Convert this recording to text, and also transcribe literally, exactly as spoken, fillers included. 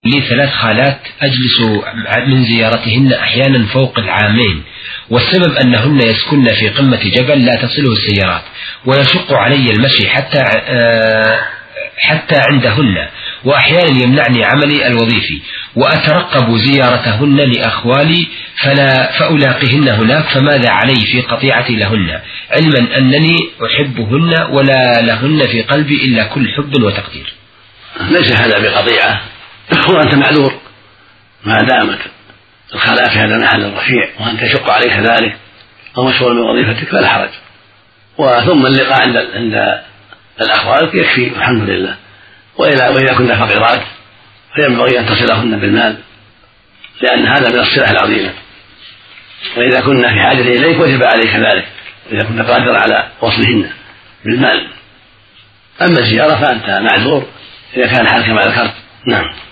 لي ثلاث خالات أجلس من زيارتهن أحيانا فوق العامين، والسبب أنهن يسكن في قمة جبل لا تصله السيارات، ويشق علي المشي حتى حتى عندهن، وأحيانا يمنعني عملي الوظيفي، وأترقب زيارتهن لأخوالي فلا فألاقيهن هناك، فماذا علي في قطيعتي لهن، علما أنني أحبهن ولا لهن في قلبي إلا كل حب وتقدير؟ ليس هذا بقطيعة، وأنت معذور ما دامت الخلاء في هذا المحل الرفيع وأنت يشق عليك ذلك أو مشغول من وظيفتك فلا حرج. وثم اللقاء عند عند الأخوال يكفي الحمد لله. وإذا كنا فقيرات فينبغي أن تصلهن بالمال، لأن هذا من الصلة العظيمة. وإذا كنا في حاجة إليك وجب عليك ذلك، إذا كنا قادر على وصلهن بالمال. أما الزيارة فأنت معذور إذا كان حالك ما ذكرت. نعم.